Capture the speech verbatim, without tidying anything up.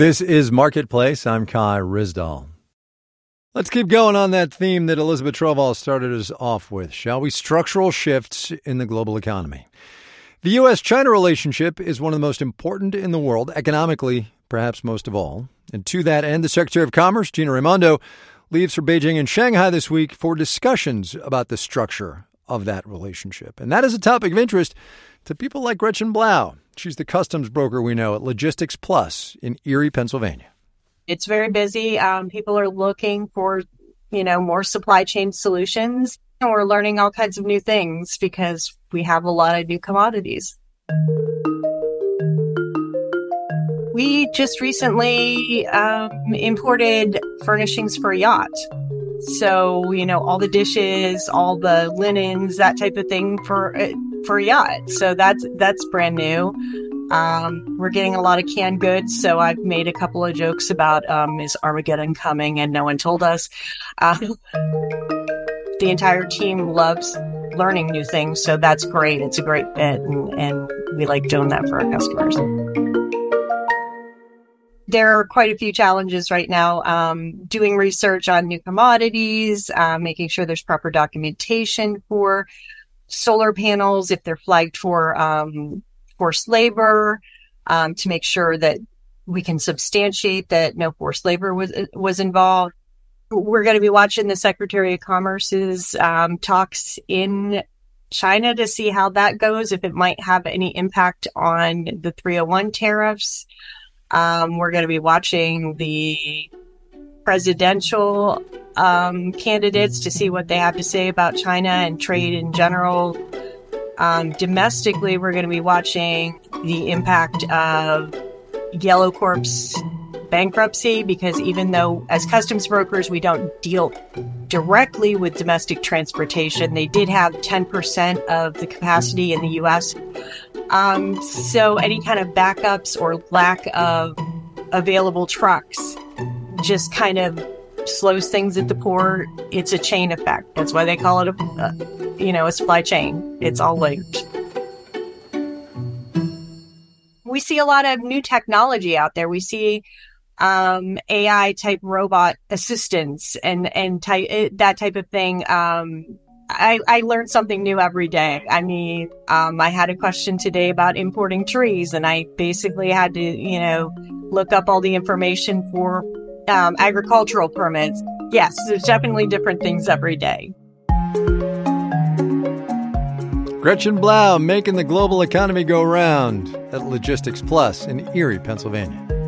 This is Marketplace. I'm Kai Ryssdal. Let's keep going on that theme that Elizabeth Trovall started us off with, shall we? Structural shifts in the global economy. The U S China relationship is one of the most important in the world, economically, perhaps most of all. And to that end, the Secretary of Commerce, Gina Raimondo, leaves for Beijing and Shanghai this week for discussions about the structure of that relationship. And that is a topic of interest to people like Gretchen Blau. She's the customs broker we know at Logistics Plus in Erie, Pennsylvania. It's very busy. Um, people are looking for, you know, more supply chain solutions. And we're learning all kinds of new things because we have a lot of new commodities. We just recently um, imported furnishings for a yacht. So, you know, all the dishes, all the linens, that type of thing for uh, for a yacht. So that's that's brand new. Um, we're getting a lot of canned goods. So I've made a couple of jokes about um, is Armageddon coming and no one told us. Uh, the entire team loves learning new things. So that's great. It's a great fit. And, and we like doing that for our customers. There are quite a few challenges right now, um, doing research on new commodities, uh, making sure there's proper documentation for solar panels, if they're flagged for um, forced labor, um, to make sure that we can substantiate that no forced labor was was involved. We're going to be watching the Secretary of Commerce's um, talks in China to see how that goes, if it might have any impact on the three oh one tariffs. Um, we're going to be watching the presidential um, candidates to see what they have to say about China and trade in general. Um, domestically, we're going to be watching the impact of Yellow Corp's bankruptcy, because even though as customs brokers we don't deal directly with domestic transportation, they did have ten percent of the capacity in the U S. Um, so any kind of backups or lack of available trucks just kind of slows things at the port. It's a chain effect. That's why they call it a, uh, you know, a supply chain. It's all linked. We see a lot of new technology out there. We see um, A I type robot assistants and and type, that type of thing. Um, I, I learned something new every day. I mean, um, I had a question today about importing trees, and I basically had to, you know, look up all the information for um, agricultural permits. Yes, there's definitely different things every day. Gretchen Blau making the global economy go round at Logistics Plus in Erie, Pennsylvania.